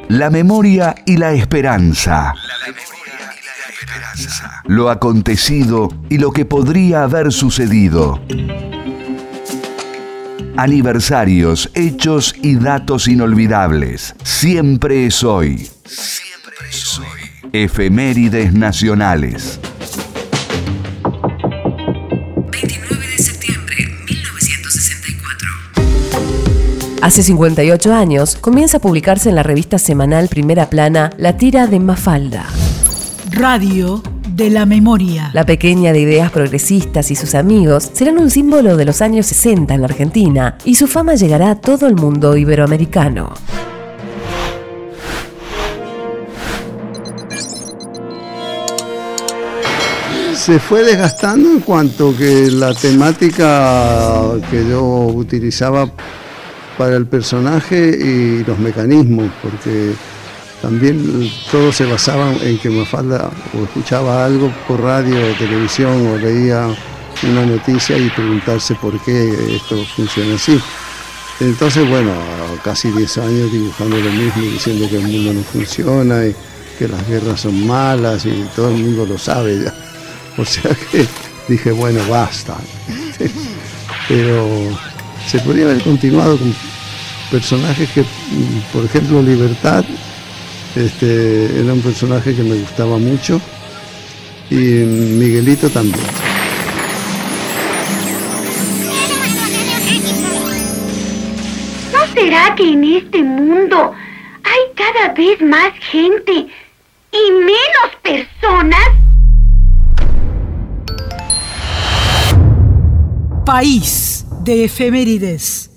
La memoria y la esperanza. Lo acontecido y lo que podría haber sucedido. Aniversarios, hechos y datos inolvidables. Siempre es hoy. Siempre es hoy. Efemérides nacionales. 29 de septiembre de 1964. Hace 58 años comienza a publicarse en la revista semanal Primera Plana la tira de Mafalda. Radio de la memoria. La pequeña de ideas progresistas y sus amigos serán un símbolo de los años 60 en la Argentina y su fama llegará a todo el mundo iberoamericano. Se fue desgastando en cuanto que la temática que yo utilizaba para el personaje y los mecanismos, porque también todo se basaba en que Mafalda o escuchaba algo por radio o televisión o leía una noticia y preguntarse por qué esto funciona así. Entonces, bueno, casi 10 años dibujando lo mismo y diciendo que el mundo no funciona y que las guerras son malas y todo el mundo lo sabe ya. O sea que dije, bueno, basta. Pero se podría haber continuado con personajes que, por ejemplo, Libertad, era un personaje que me gustaba mucho, y Miguelito también. ¿No será que en este mundo hay cada vez más gente y menos personas? País de efemérides.